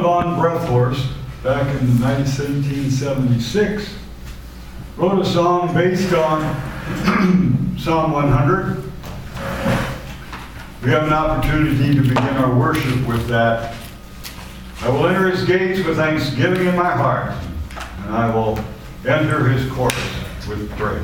von Breathhorst, back in 1776, wrote a song based on Psalm 100. We have an opportunity to begin our worship with that. I will enter his gates with thanksgiving in my heart, and I will enter his courts with praise.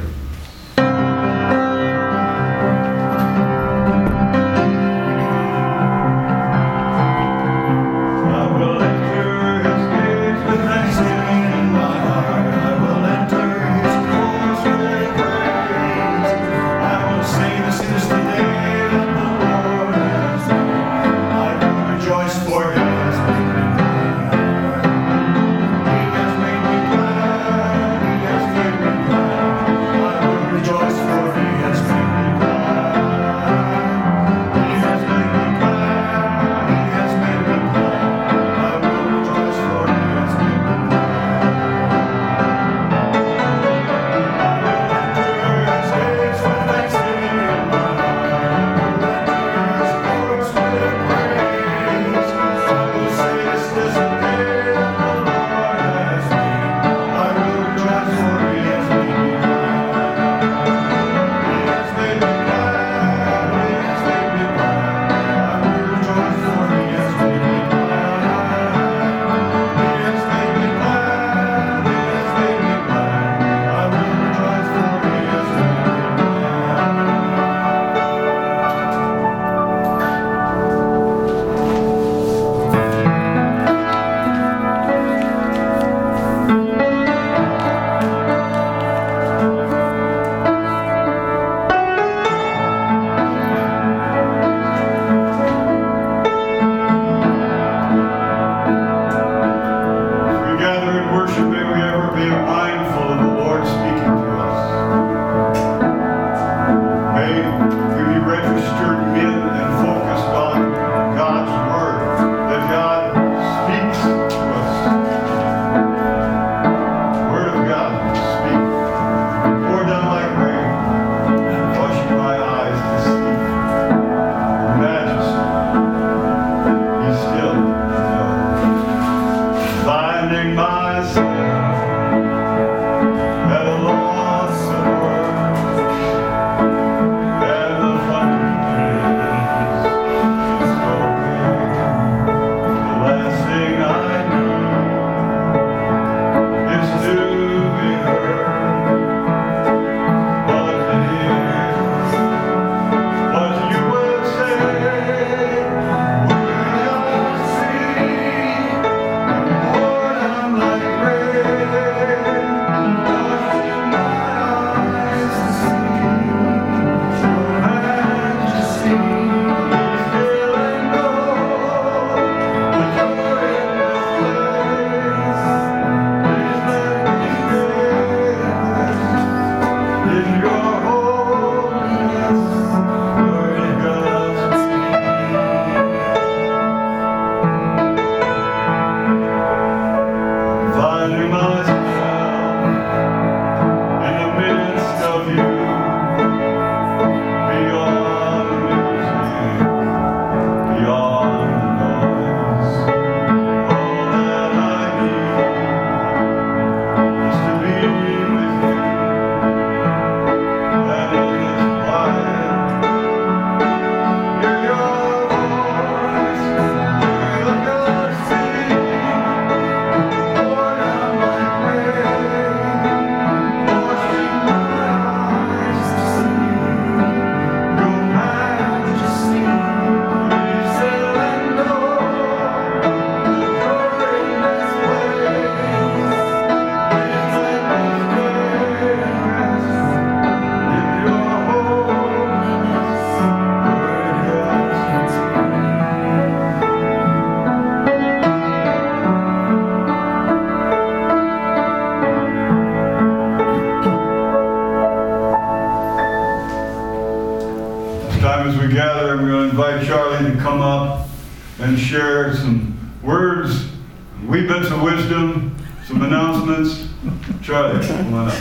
Invite Charlie to come up and share some words, wee bits of wisdom, some announcements. Charlie, come on up.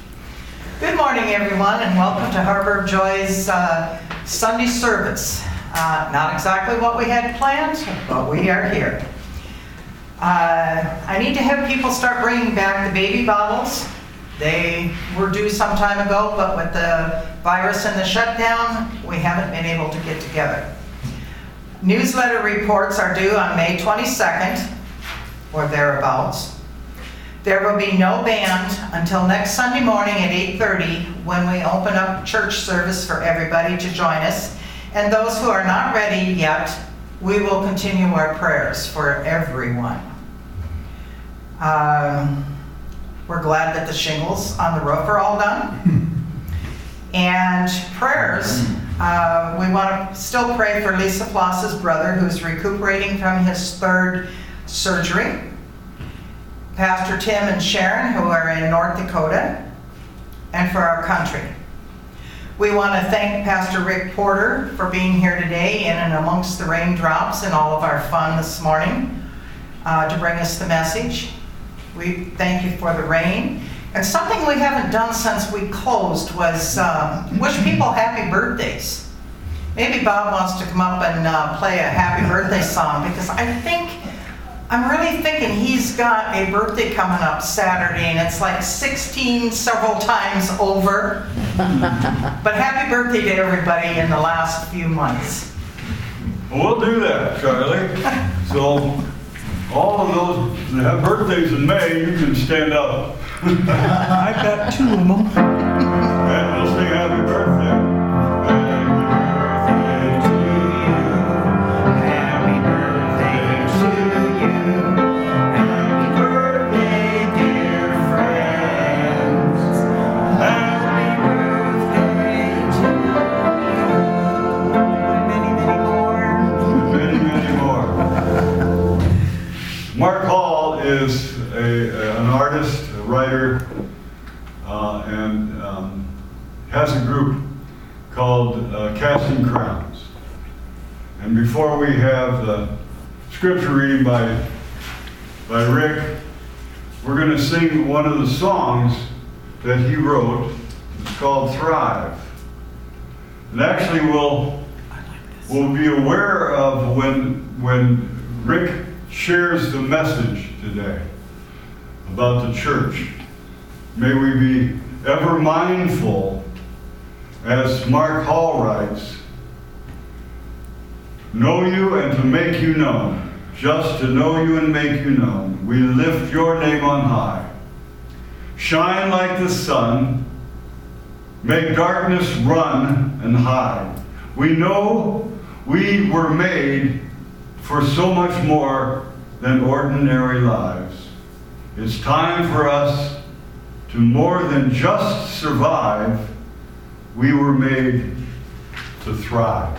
Good morning, everyone, and welcome to Harbor of Joy's Sunday service. Not exactly what we had planned, but we are here. I need to have people start bringing back the baby bottles. They were due some time ago, but with the virus and the shutdown, we haven't been able to get together. Newsletter reports are due on May 22nd, or thereabouts. There will be no band until next Sunday morning at 8:30 when we open up church service for everybody to join us. And those who are not ready yet, we will continue our prayers for everyone. We're glad that the shingles on the roof are all done. And prayers, we want to still pray for Lisa Floss's brother who's recuperating from his 3rd surgery. Pastor Tim and Sharon who are in North Dakota, and for our country. We want to thank Pastor Rick Porter for being here today in and amongst the raindrops and all of our fun this morning to bring us the message. We thank you for the rain. And something we haven't done since we closed was wish people happy birthdays. Maybe Bob wants to come up and play a happy birthday song, because I'm really thinking he's got a birthday coming up Saturday, and it's like 16 several times over. But happy birthday to everybody in the last few months. Well, we'll do that, Charlie. So, all of those that have birthdays in May, you can stand up. I've got 2 of them. And we'll sing happy birthday. Happy birthday to you. Happy birthday, dear friends. Happy birthday to you. Many, many more. Many, many more. Mark Hall is an artist, a writer, and has a group called Casting Crowns. And before we have the scripture reading by Rick, we're going to sing one of the songs that he wrote. It's called Thrive. And actually we'll be aware of when Rick shares the message today about the church. May we be ever mindful, as Mark Hall writes, know you and to make you known, just to know you and make you known. We lift your name on high. Shine like the sun, make darkness run and hide. We know we were made for so much more than ordinary lives. It's time for us to more than just survive. We were made to thrive.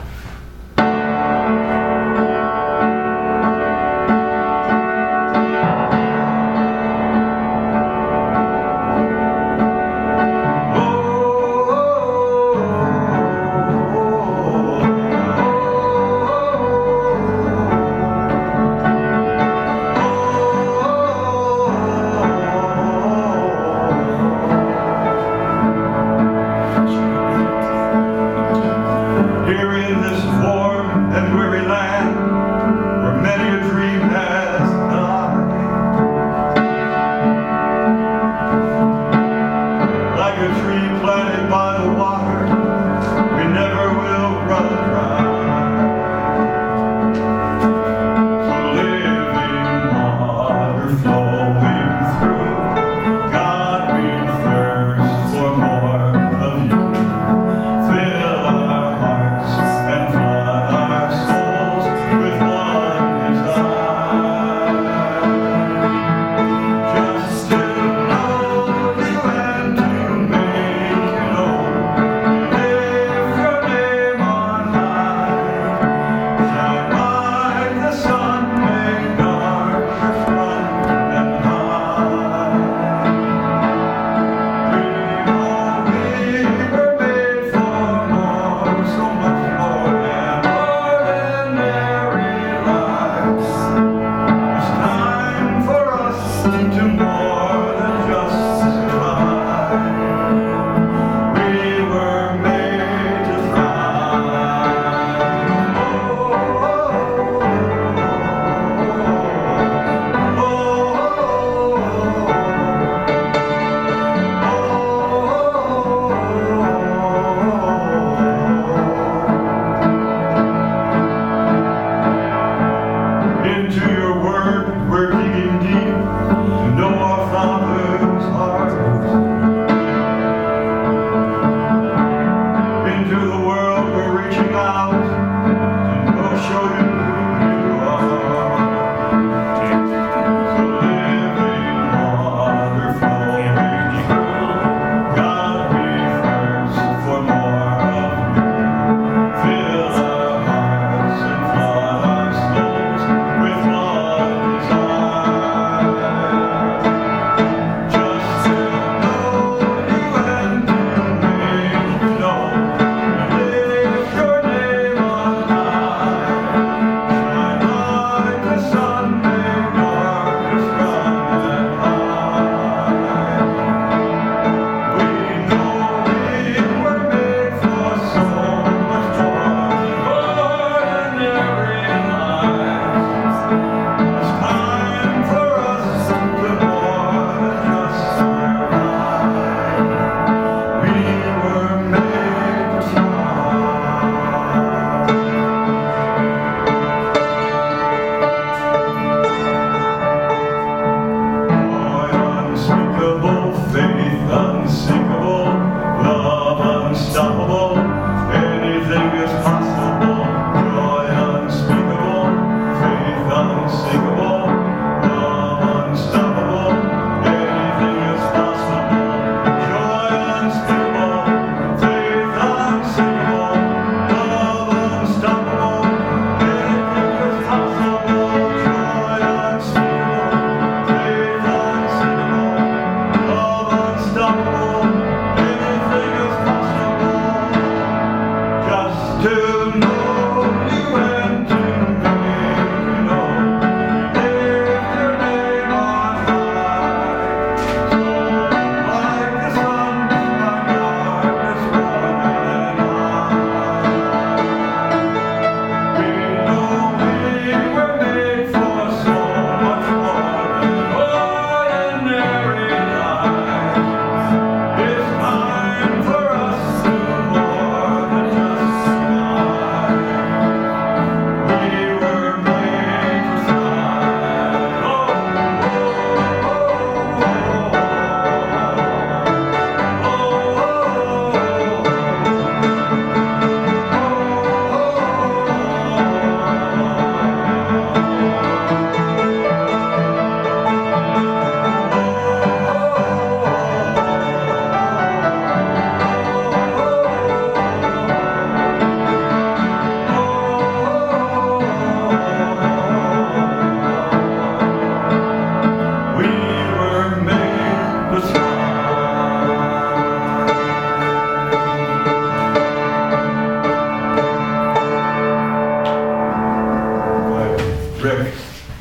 Rick.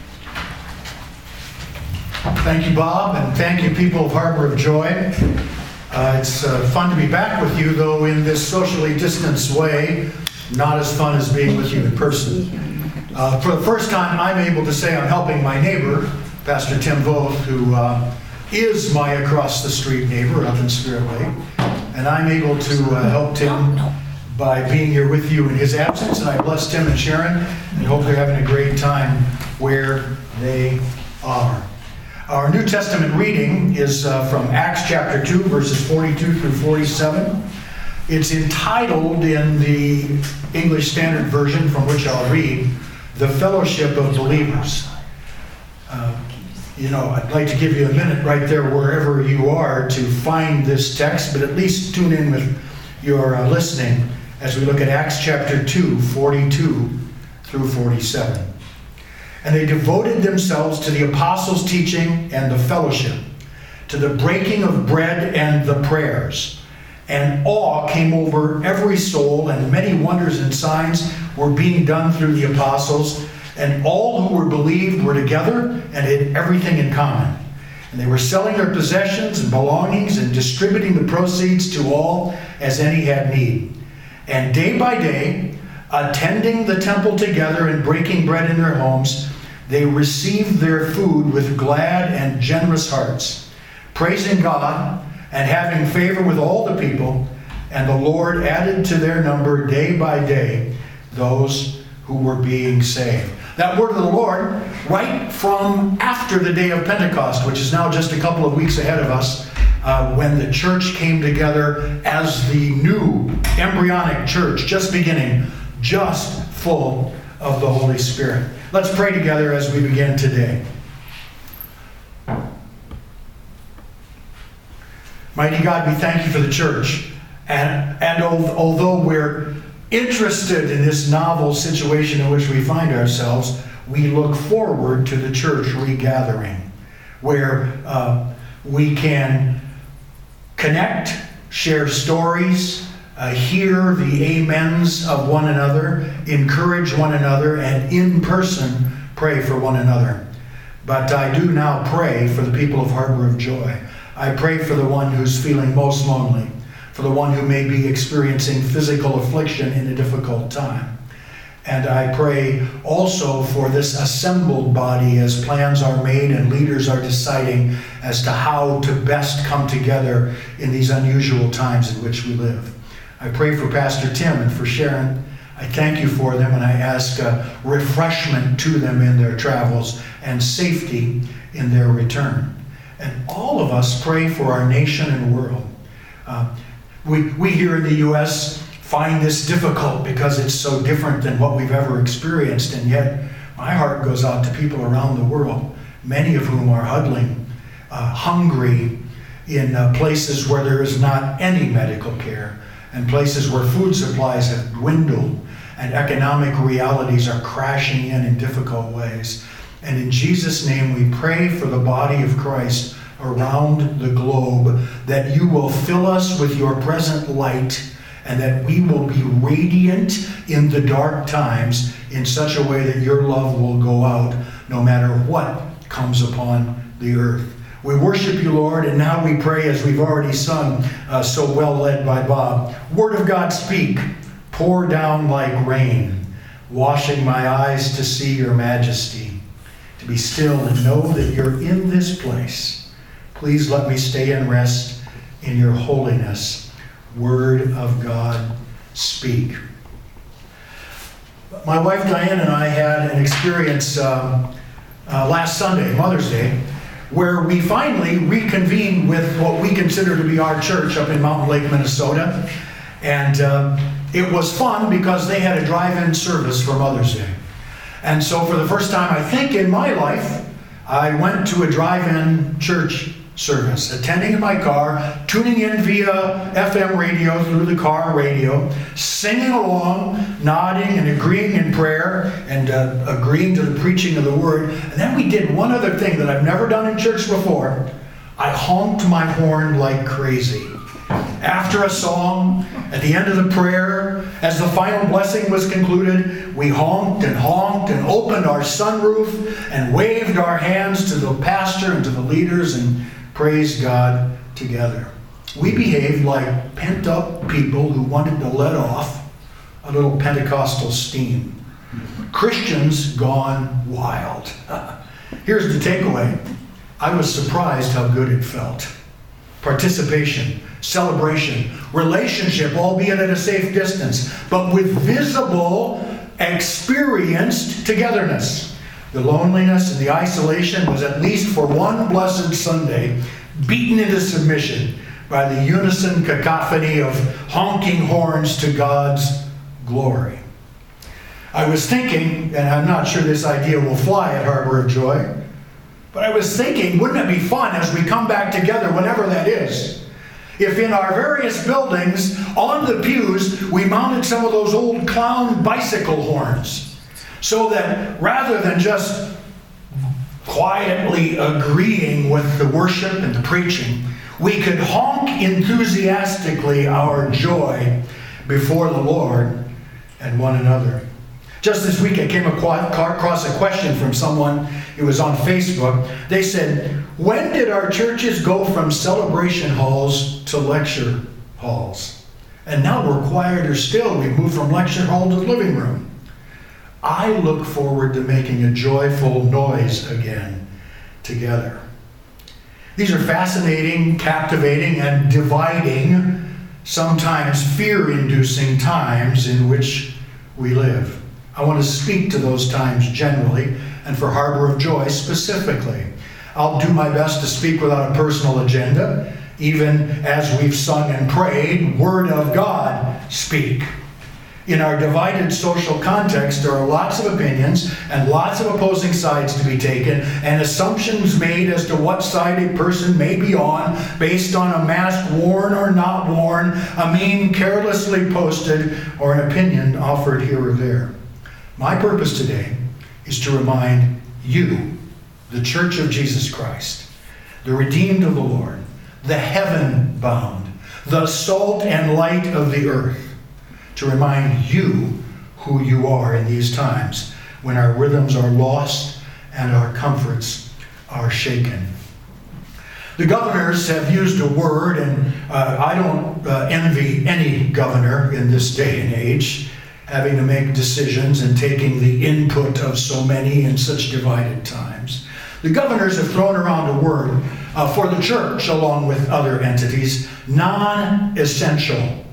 Thank you, Bob, and thank you, people of Harbor of Joy. It's fun to be back with you, though in this socially distanced way, not as fun as being with you in person. For the first time, I'm able to say I'm helping my neighbor, Pastor Tim Voth, who is my across-the-street neighbor up in Spirit Lake, and I'm able to help Tim by being here with you in his absence, and I bless Tim and Sharon, and hope they're having a great time where they are. Our New Testament reading is from Acts chapter 2, verses 42 through 47. It's entitled in the English Standard Version, from which I'll read, The Fellowship of Believers. I'd like to give you a minute right there wherever you are to find this text, but at least tune in with your listening as we look at Acts chapter 2, 42 through 47. And they devoted themselves to the apostles' teaching and the fellowship, to the breaking of bread and the prayers. And awe came over every soul, and many wonders and signs were being done through the apostles. And all who were believed were together and had everything in common. And they were selling their possessions and belongings and distributing the proceeds to all as any had need. And day by day, attending the temple together and breaking bread in their homes, they received their food with glad and generous hearts, praising God and having favor with all the people. And the Lord added to their number day by day those who were being saved. That word of the Lord, right from after the day of Pentecost, which is now just a couple of weeks ahead of us, when the church came together as the new embryonic church, just beginning, just full of the Holy Spirit. Let's pray together as we begin today. Mighty God, we thank you for the church. And although we're interested in this novel situation in which we find ourselves, we look forward to the church regathering, where we can connect, share stories, hear the amens of one another, encourage one another, and in person pray for one another. But I do now pray for the people of Harbor of Joy. I pray for the one who's feeling most lonely, for the one who may be experiencing physical affliction in a difficult time. And I pray also for this assembled body as plans are made and leaders are deciding as to how to best come together in these unusual times in which we live. I pray for Pastor Tim and for Sharon. I thank you for them, and I ask refreshment to them in their travels and safety in their return. And all of us pray for our nation and world. We here in the U.S. find this difficult because it's so different than what we've ever experienced, and yet my heart goes out to people around the world, many of whom are huddling, hungry in places where there is not any medical care, and places where food supplies have dwindled, and economic realities are crashing in difficult ways. And in Jesus' name we pray for the body of Christ around the globe, that you will fill us with your present light, and that we will be radiant in the dark times in such a way that your love will go out no matter what comes upon the earth. We worship you, Lord, and now we pray, as we've already sung, so well led by Bob. Word of God, speak, pour down like rain, washing my eyes to see your majesty, to be still and know that you're in this place. Please let me stay and rest in your holiness. Word of God, speak. My wife Diane and I had an experience last Sunday, Mother's Day, where we finally reconvened with what we consider to be our church up in Mountain Lake, Minnesota. And it was fun because they had a drive-in service for Mother's Day. And so for the first time, I think, in my life, I went to a drive-in church service, attending in my car, tuning in via FM radio through the car radio, singing along, nodding and agreeing in prayer, and agreeing to the preaching of the word. And then we did one other thing that I've never done in church before. I honked my horn like crazy. After a song, at the end of the prayer, as the final blessing was concluded, we honked and opened our sunroof and waved our hands to the pastor and to the leaders and praised God together. We behaved like pent-up people who wanted to let off a little Pentecostal steam. Christians gone wild. Here's the takeaway. I was surprised how good it felt. Participation, celebration, relationship, albeit at a safe distance, but with visible, experienced togetherness. The loneliness and the isolation was, at least for one blessed Sunday, beaten into submission by the unison cacophony of honking horns to God's glory. I was thinking, and I'm not sure this idea will fly at Harbor of Joy, but I was thinking, wouldn't it be fun as we come back together, whenever that is, if in our various buildings, on the pews, we mounted some of those old clown bicycle horns, so that rather than just quietly agreeing with the worship and the preaching, we could honk enthusiastically our joy before the Lord and one another. Just this week I came across a question from someone. It was on Facebook. They said, when did our churches go from celebration halls to lecture halls? And now we're quieter still. We've moved from lecture hall to the living room. I look forward to making a joyful noise again together. These are fascinating, captivating, and dividing, sometimes fear-inducing times in which we live. I want to speak to those times generally, and for Harbor of Joy specifically. I'll do my best to speak without a personal agenda, even as we've sung and prayed, Word of God, speak. In our divided social context, there are lots of opinions and lots of opposing sides to be taken, and assumptions made as to what side a person may be on based on a mask worn or not worn, a meme carelessly posted, or an opinion offered here or there. My purpose today is to remind you, the Church of Jesus Christ, the redeemed of the Lord, the heaven-bound, the salt and light of the earth, to remind you who you are in these times when our rhythms are lost and our comforts are shaken. The governors have used a word, and I don't envy any governor in this day and age, having to make decisions and taking the input of so many in such divided times. The governors have thrown around a word for the church, along with other entities, non-essential.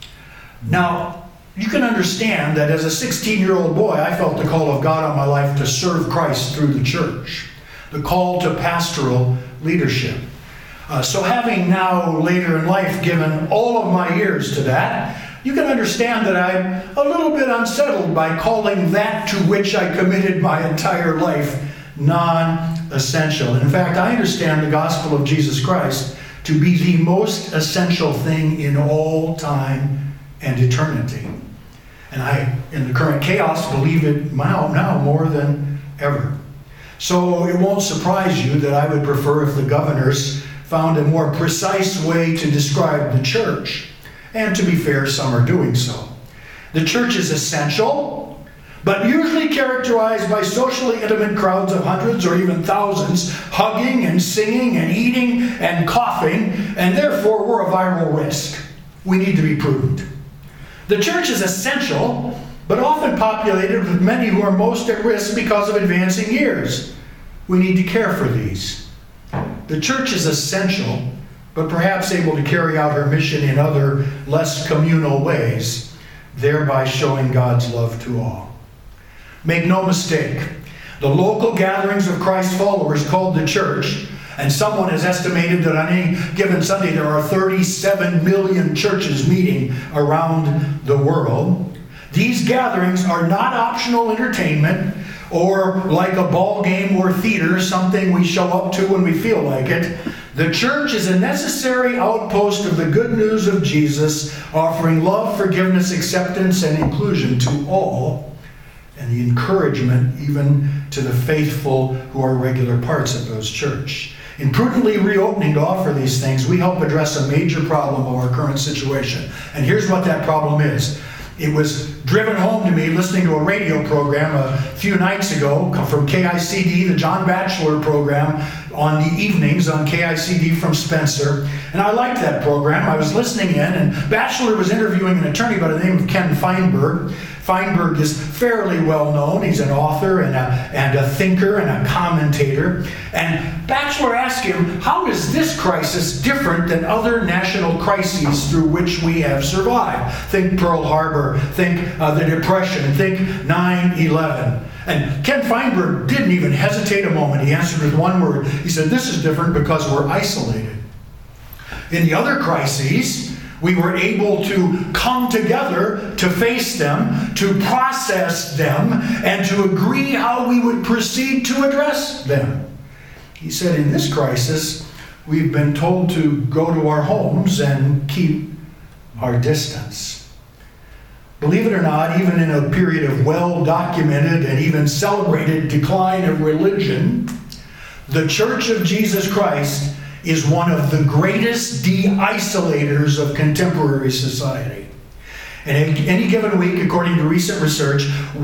Now, you can understand that as a 16-year-old boy, I felt the call of God on my life to serve Christ through the church, the call to pastoral leadership. So having now, later in life, given all of my years to that, you can understand that I'm a little bit unsettled by calling that to which I committed my entire life non-essential. And in fact, I understand the gospel of Jesus Christ to be the most essential thing in all time and eternity. And I, in the current chaos, believe it now more than ever. So it won't surprise you that I would prefer if the governors found a more precise way to describe the church. And to be fair, some are doing so. The church is essential, but usually characterized by socially intimate crowds of hundreds or even thousands, hugging and singing and eating and coughing, and therefore we're a viral risk. We need to be prudent. The church is essential, but often populated with many who are most at risk because of advancing years. We need to care for these. The church is essential, but perhaps able to carry out her mission in other, less communal ways, thereby showing God's love to all. Make no mistake, the local gatherings of Christ's followers called the church, and someone has estimated that on any given Sunday there are 37 million churches meeting around the world. These gatherings are not optional entertainment or like a ball game or theater, something we show up to when we feel like it. The church is a necessary outpost of the good news of Jesus, offering love, forgiveness, acceptance, and inclusion to all, and the encouragement even to the faithful who are regular parts of those church. In prudently reopening to offer these things, we help address a major problem of our current situation. And here's what that problem is. It was driven home to me listening to a radio program a few nights ago from KICD, the John Batchelor program, on the evenings on KICD from Spencer. And I liked that program. I was listening in, and Batchelor was interviewing an attorney by the name of Ken Feinberg. Feinberg is fairly well known. He's an author and a thinker and a commentator. And Batchelor asked him, how is this crisis different than other national crises through which we have survived? Think Pearl Harbor, think the Depression, think 9/11. And Ken Feinberg didn't even hesitate a moment. He answered with one word. He said, this is different because we're isolated. In the other crises, we were able to come together to face them, to process them, and to agree how we would proceed to address them. He said, in this crisis, we've been told to go to our homes and keep our distance. Believe it or not, even in a period of well-documented and even celebrated decline of religion, the Church of Jesus Christ is one of the greatest de-isolators of contemporary society. In any given week, according to recent research,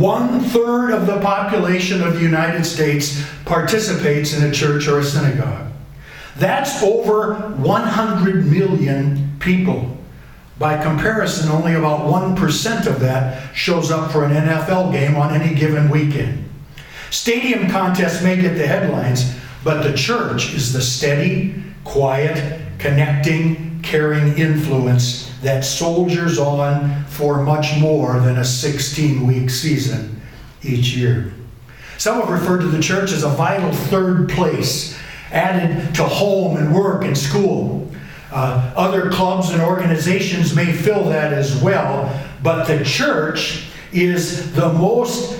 1/3 of the population of the United States participates in a church or a synagogue. That's over 100 million people. By comparison, only about 1% of that shows up for an NFL game on any given weekend. Stadium contests may get the headlines, but the church is the steady, quiet, connecting, caring influence that soldiers on for much more than a 16-week season each year. Some have referred to the church as a vital third place, added to home and work and school. Other clubs and organizations may fill that as well, but the church is the most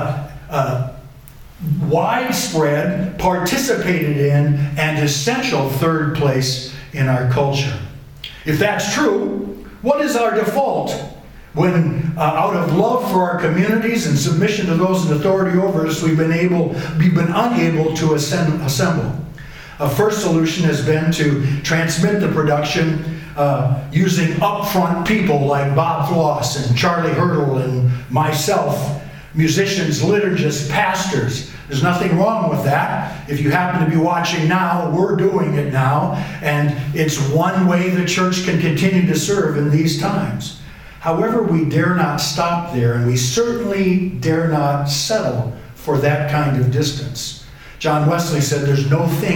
widespread, participated in, and essential third place in our culture. If that's true, what is our default when, out of love for our communities and submission to those in authority over us, we've been unable to assemble? A first solution has been to transmit the production using upfront people like Bob Floss and Charlie Hurdle and myself, musicians, liturgists, pastors. There's nothing wrong with that. If you happen to be watching now, we're doing it now, and it's one way the church can continue to serve in these times. However, we dare not stop there, and we certainly dare not settle for that kind of distance. John Wesley said there is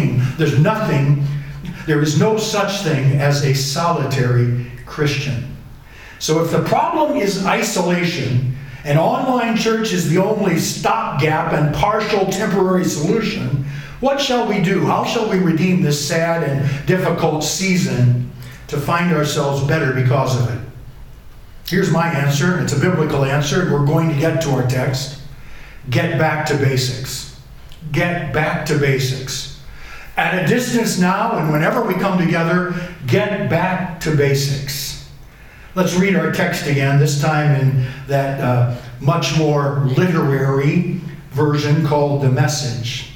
no such thing as a solitary Christian. So if the problem is isolation, and online church is the only stopgap and partial temporary solution, what shall we do? How shall we redeem this sad and difficult season to find ourselves better because of it? Here's my answer. It's a biblical answer, and we're going to get to our text. Get back to basics. Get back to basics. At a distance now, and whenever we come together, get back to basics. Let's read our text again, this time in that much more literary version called The Message.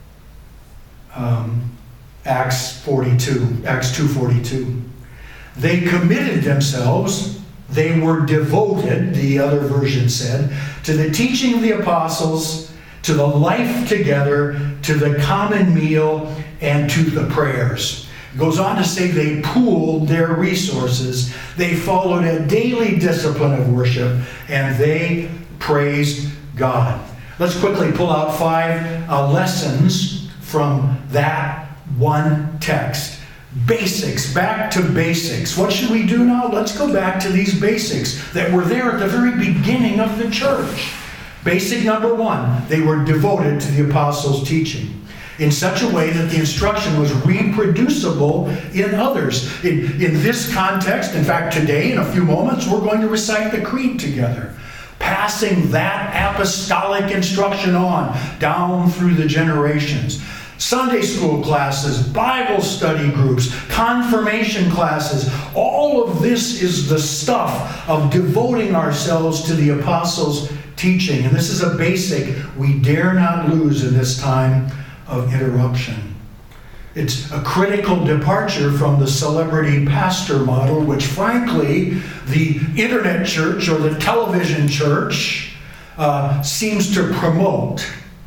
Acts 2:42. They committed themselves, they were devoted, the other version said, to the teaching of the apostles, to the life together, to the common meal, and to the prayers. It goes on to say they pooled their resources, they followed a daily discipline of worship, and they praised God. Let's quickly pull out 5 lessons from that one text. Basics, back to basics. What should we do now? Let's go back to these basics that were there at the very beginning of the church. Basic number 1, they were devoted to the apostles' teaching in such a way that the instruction was reproducible in others. In this context, in fact, today, in a few moments, we're going to recite the creed together, passing that apostolic instruction on down through the generations. Sunday school classes, Bible study groups, confirmation classes, all of this is the stuff of devoting ourselves to the apostles' teaching. And this is a basic we dare not lose in this time of interruption. It's a critical departure from the celebrity pastor model, which frankly, the internet church or the television church seems to promote.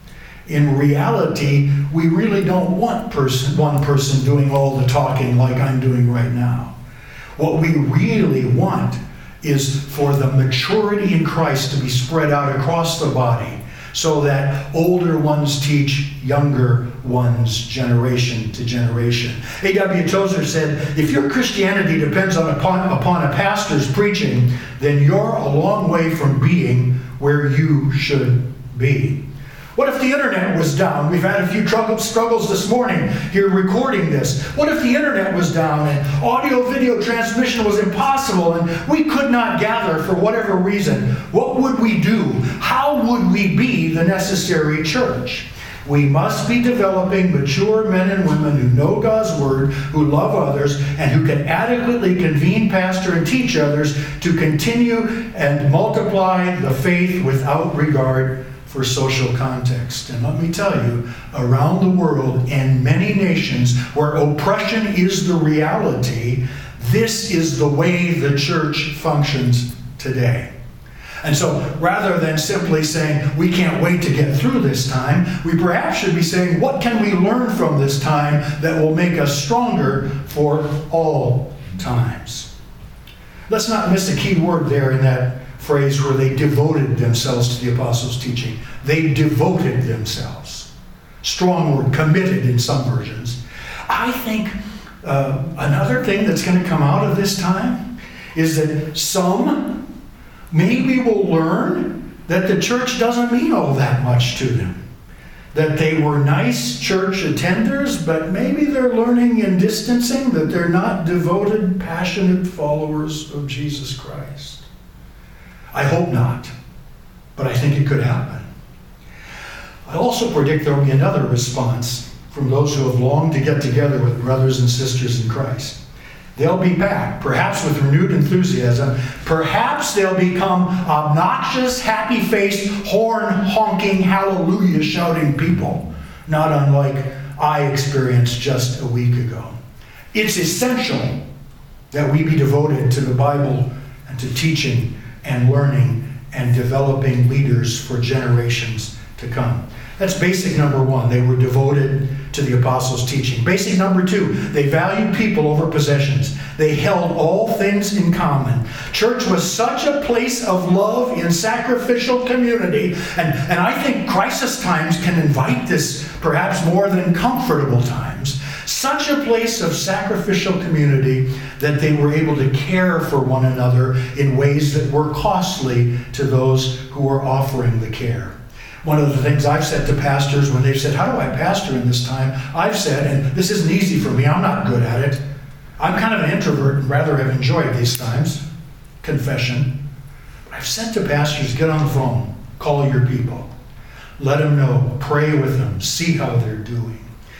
In reality, we really don't want one person doing all the talking like I'm doing right now. What we really want is for the maturity in Christ to be spread out across the body, so that older ones teach younger ones generation to generation. A.W. Tozer said, if your Christianity depends upon a pastor's preaching, then you're a long way from being where you should be. What if the internet was down? We've had a few struggles this morning here recording this. What if the internet was down and audio-video transmission was impossible and we could not gather for whatever reason? What would we do? How would we be the necessary church? We must be developing mature men and women who know God's Word, who love others, and who can adequately convene, pastor, and teach others to continue and multiply the faith without regard for social context. And let me tell you, around the world, in many nations where oppression is the reality, this is the way the church functions today. And so, rather than simply saying, we can't wait to get through this time, we perhaps should be saying, what can we learn from this time that will make us stronger for all times? Let's not miss a key word there in that phrase where they devoted themselves to the apostles' teaching. They devoted themselves. Strong word, committed in some versions. I think another thing that's going to come out of this time is that some maybe will learn that the church doesn't mean all that much to them. That they were nice church attenders, but maybe they're learning in distancing that they're not devoted, passionate followers of Jesus Christ. I hope not, but I think it could happen. I also predict there will be another response from those who have longed to get together with brothers and sisters in Christ. They'll be back, perhaps with renewed enthusiasm. Perhaps they'll become obnoxious, happy-faced, horn-honking, hallelujah-shouting people, not unlike I experienced just a week ago. It's essential that we be devoted to the Bible and to teaching and learning and developing leaders for generations to come. That's basic number one. They were devoted to the apostles' teaching. Basic number two, they valued people over possessions. They held all things in common. Church was such a place of love in sacrificial community. And I think crisis times can invite this perhaps more than comfortable times. Such a place of sacrificial community that they were able to care for one another in ways that were costly to those who were offering the care. One of the things I've said to pastors when they've said, how do I pastor in this time? I've said, and this isn't easy for me, I'm not good at it. I'm kind of an introvert and rather have enjoyed these times. Confession. But I've said to pastors, get on the phone, call your people. Let them know, pray with them, see how they're doing.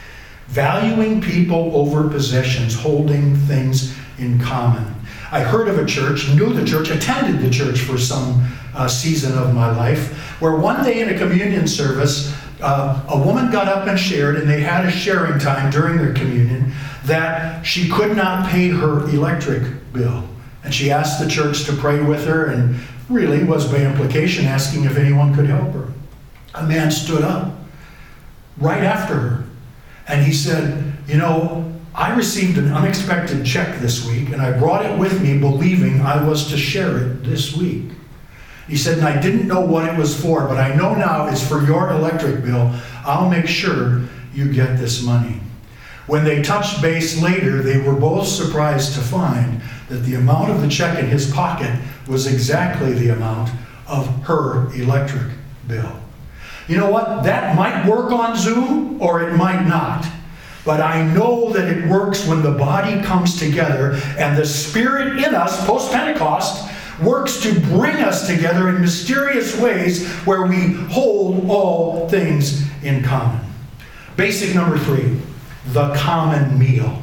Valuing people over possessions, holding things in common. I heard of a church, knew the church, attended the church for some season of my life, where one day in a communion service, a woman got up and shared, and they had a sharing time during their communion, that she could not pay her electric bill. And she asked the church to pray with her, and really was by implication asking if anyone could help her. A man stood up right after her, and he said, you know, I received an unexpected check this week, and I brought it with me believing I was to share it this week. He said, and I didn't know what it was for, but I know now it's for your electric bill. I'll make sure you get this money. When they touched base later, they were both surprised to find that the amount of the check in his pocket was exactly the amount of her electric bill. You know what? That might work on Zoom, or it might not. But I know that it works when the body comes together and the Spirit in us, post-Pentecost, works to bring us together in mysterious ways where we hold all things in common. Basic number three, the common meal.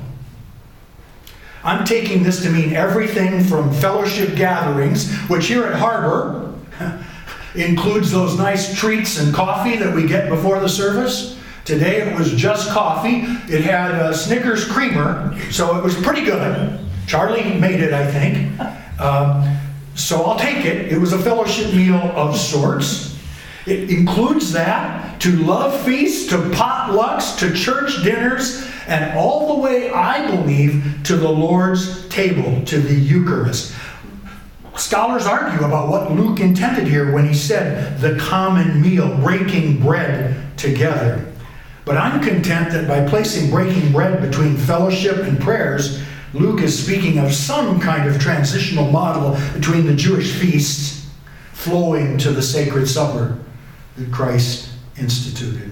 I'm taking this to mean everything from fellowship gatherings, which here at Harbor includes those nice treats and coffee that we get before the service, Today it was just coffee. It had a Snickers creamer, so it was pretty good. Charlie made it, I think. So I'll take it. It was a fellowship meal of sorts. It includes that, to love feasts, to potlucks, to church dinners, and all the way, I believe, to the Lord's table, to the Eucharist. Scholars argue about what Luke intended here when he said the common meal, breaking bread together. But I'm content that by placing breaking bread between fellowship and prayers, Luke is speaking of some kind of transitional model between the Jewish feasts flowing to the sacred supper that Christ instituted.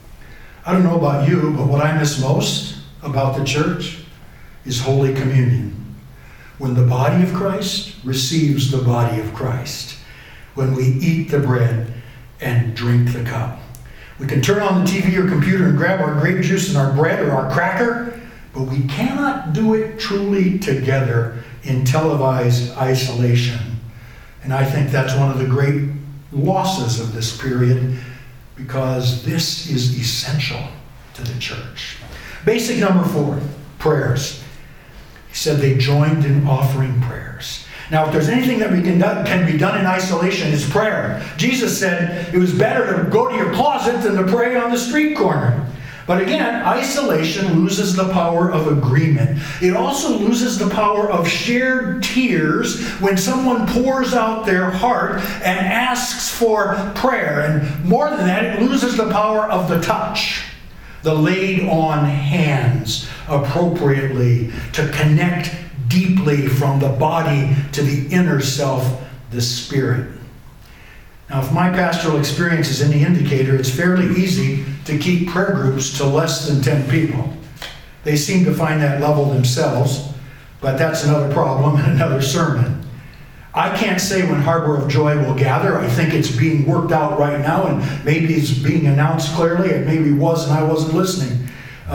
I don't know about you, but what I miss most about the church is Holy Communion. When the body of Christ receives the body of Christ. When we eat the bread and drink the cup. We can turn on the TV or computer and grab our grape juice and our bread or our cracker, but we cannot do it truly together in televised isolation. And I think that's one of the great losses of this period, because this is essential to the church. Basic number 4, prayers. He said they joined in offering prayers. Now, if there's anything that can be done in isolation, it's prayer. Jesus said it was better to go to your closet than to pray on the street corner. But again, isolation loses the power of agreement. It also loses the power of shared tears when someone pours out their heart and asks for prayer. And more than that, it loses the power of the touch, the laid on hands appropriately to connect deeply from the body to the inner self, the spirit. Now, if my pastoral experience is any indicator, it's fairly easy to keep prayer groups to less than 10 people. They seem to find that level themselves, but that's another problem and another sermon. I can't say when Harbor of Joy will gather. I think it's being worked out right now, and maybe it's being announced clearly. It maybe was, and I wasn't listening.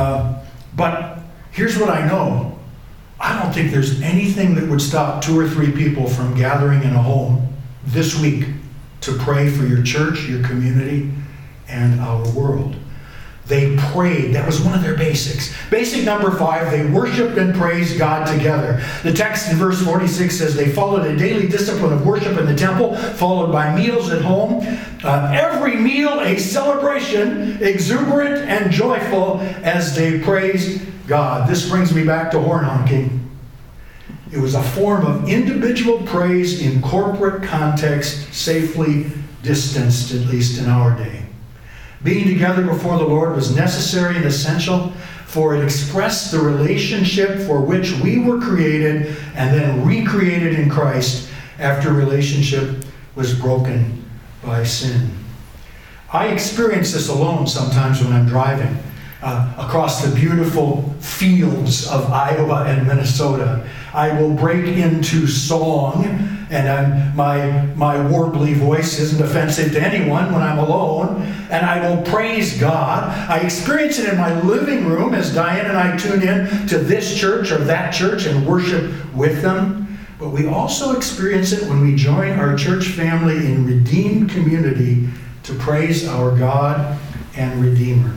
But here's what I know. I don't think there's anything that would stop 2 or 3 people from gathering in a home this week to pray for your church, your community, and our world. They prayed. That was one of their basics. Basic number 5, they worshiped and praised God together. The text in verse 46 says they followed a daily discipline of worship in the temple, followed by meals at home. Every meal a celebration, exuberant and joyful as they praised God. This brings me back to horn honking. It was a form of individual praise in corporate context, safely distanced, at least in our day. Being together before the Lord was necessary and essential, for it expressed the relationship for which we were created and then recreated in Christ after relationship was broken by sin. I experience this alone sometimes when I'm driving across the beautiful fields of Iowa and Minnesota. I will break into song, and my warbly voice isn't offensive to anyone when I'm alone, and I will praise God. I experience it in my living room as Diane and I tune in to this church or that church and worship with them. But we also experience it when we join our church family in redeemed community to praise our God and Redeemer.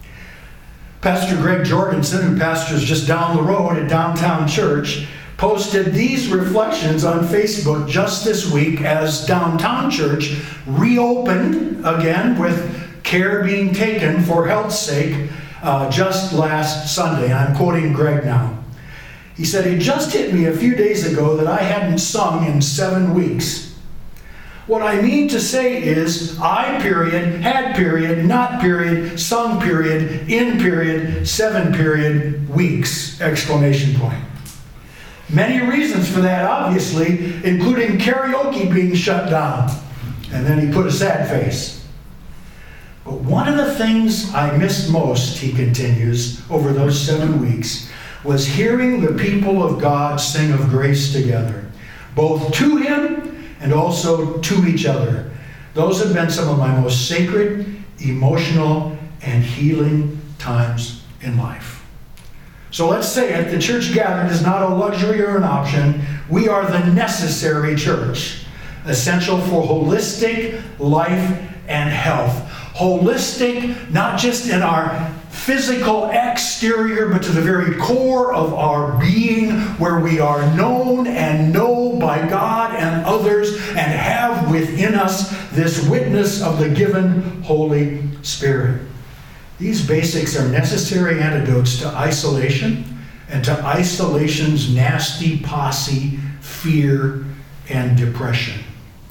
Pastor Greg Jorgensen, who pastors just down the road at Downtown Church, posted these reflections on Facebook just this week as Downtown Church reopened again with care being taken for health's sake just last Sunday. I'm quoting Greg now. He said, "It just hit me a few days ago that I hadn't sung in 7 weeks. What I mean to say is, I period, had period, not period, sung period, in period, 7 period, weeks, exclamation point. Many reasons for that, obviously, including karaoke being shut down." And then he put a sad face. But one of the things I missed most, he continues, over those 7 weeks, was hearing the people of God sing of grace together, both to him and also to each other. Those have been some of my most sacred, emotional, and healing times in life. So let's say it, the church gathered is not a luxury or an option. We are the necessary church, essential for holistic life and health. holistic, not just in our physical exterior, but to the very core of our being, where we are known and know by God and others, and have within us this witness of the given Holy Spirit. These basics are necessary antidotes to isolation and to isolation's nasty posse, fear, and depression.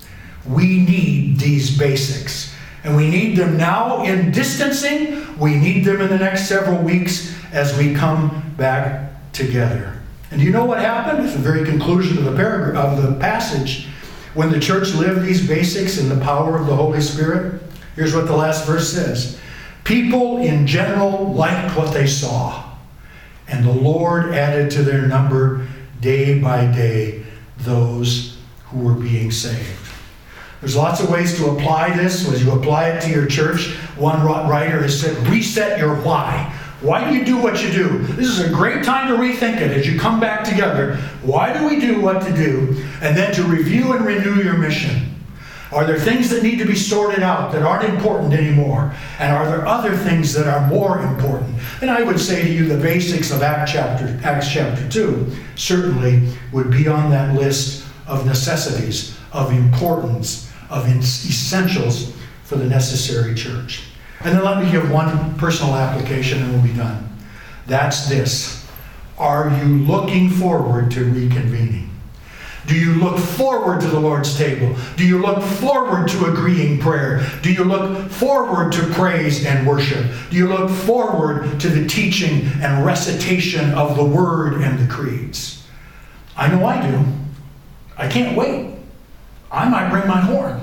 We need these basics. And we need them now in distancing. We need them in the next several weeks as we come back together. And you know what happened? At the very conclusion of the paragraph of the passage, when the church lived these basics in the power of the Holy Spirit, here's what the last verse says. People in general liked what they saw, and the Lord added to their number day by day those who were being saved. There's lots of ways to apply this. As you apply it to your church, one writer has said, reset your why. Why do you do what you do? This is a great time to rethink it as you come back together. Why do we do what to do? And then to review and renew your mission. Are there things that need to be sorted out that aren't important anymore? And are there other things that are more important? And I would say to you, the basics of Acts chapter 2 certainly would be on that list of necessities, of importance, of essentials for the necessary church. And then let me give one personal application and we'll be done. That's this. Are you looking forward to reconvening? Do you look forward to the Lord's table? Do you look forward to agreeing prayer? Do you look forward to praise and worship? Do you look forward to the teaching and recitation of the Word and the creeds? I know I do. I can't wait. I might bring my horn.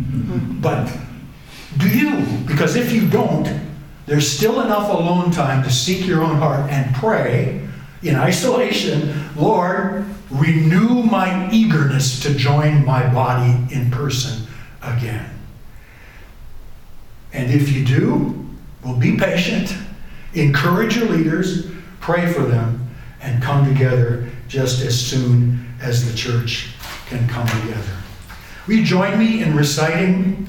But do you? Because if you don't, there's still enough alone time to seek your own heart and pray in isolation, Lord, renew my eagerness to join my body in person again. And if you do, well, be patient, encourage your leaders, pray for them, and come together just as soon as the church can come together. Will you join me in reciting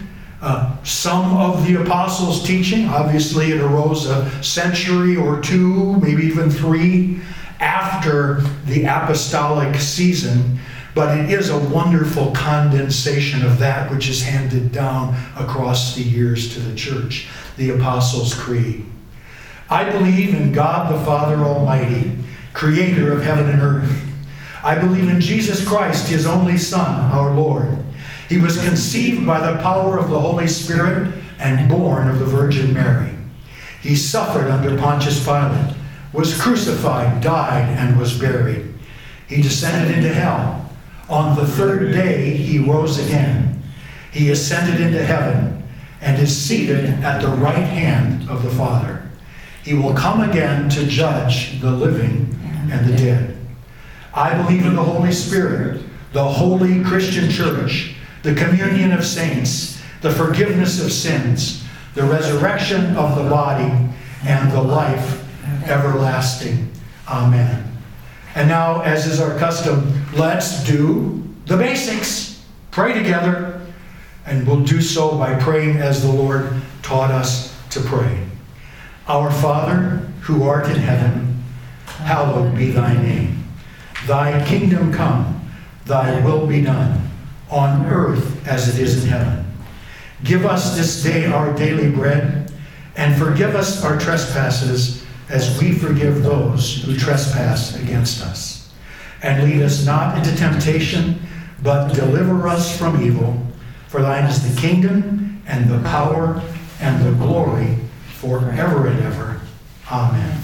some of the apostles' teaching? Obviously, it arose a century or two, maybe even 3, after the apostolic season, but it is a wonderful condensation of that which is handed down across the years to the church, the Apostles' Creed. I believe in God the Father Almighty, creator of heaven and earth. I believe in Jesus Christ, his only Son, our Lord. He was conceived by the power of the Holy Spirit and born of the Virgin Mary. He suffered under Pontius Pilate, was crucified, died, and was buried. He descended into hell. On the third day, he rose again. He ascended into heaven and is seated at the right hand of the Father. He will come again to judge the living and the dead. I believe in the Holy Spirit, the holy Christian church, the communion of saints, the forgiveness of sins, the resurrection of the body, and the life everlasting. Amen. And now, as is our custom, let's do the basics. Pray together, and we'll do so by praying as the Lord taught us to pray. Our Father, who art in heaven, hallowed be thy name. Thy kingdom come, thy will be done, on earth as it is in heaven. Give us this day our daily bread, and forgive us our trespasses as we forgive those who trespass against us. And lead us not into temptation, but deliver us from evil. For thine is the kingdom, and the power, and the glory, forever and ever. Amen.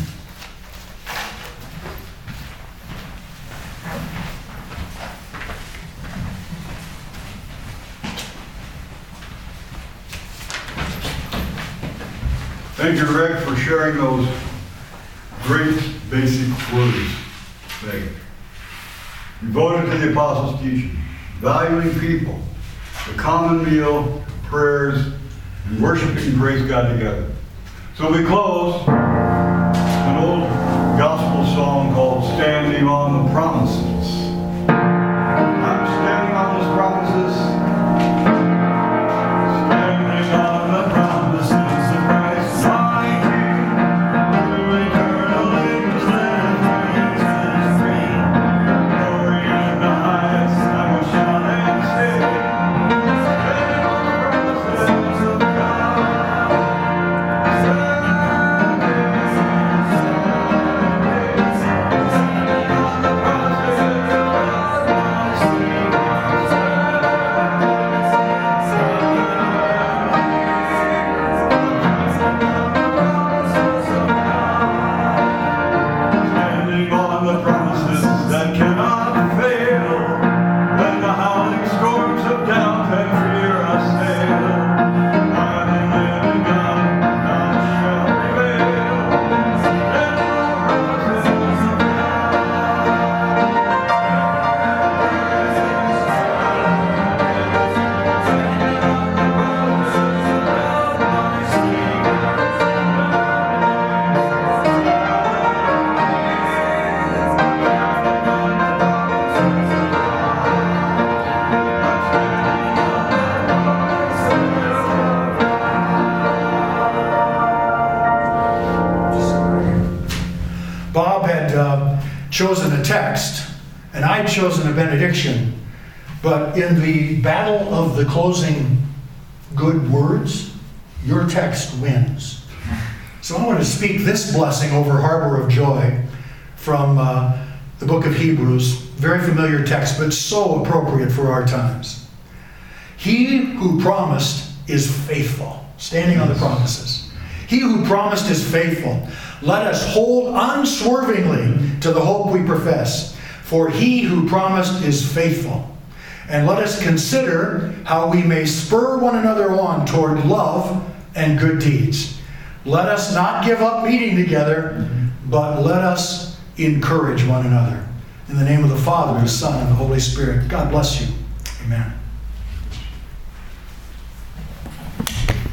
Thank you, Rick, for sharing those great basic words. Thank you. Devoted to the Apostles' teaching, valuing people, the common meal, prayers, and worshiping and praise God together. So we close an old gospel song called Standing on the Promises. I'm standing on those promises. Standing on the promises. chosen a text, and I'd chosen a benediction, but in the battle of the closing good words, your text wins. So I want to speak this blessing over Harbor of Joy from the book of Hebrews. Very familiar text, but so appropriate for our times. He who promised is faithful. Standing on the promises. He who promised is faithful. Let us hold unswervingly to the hope we profess. For he who promised is faithful. And let us consider how we may spur one another on toward love and good deeds. Let us not give up meeting together, but let us encourage one another. In the name of the Father, the Son, and the Holy Spirit. God bless you. Amen.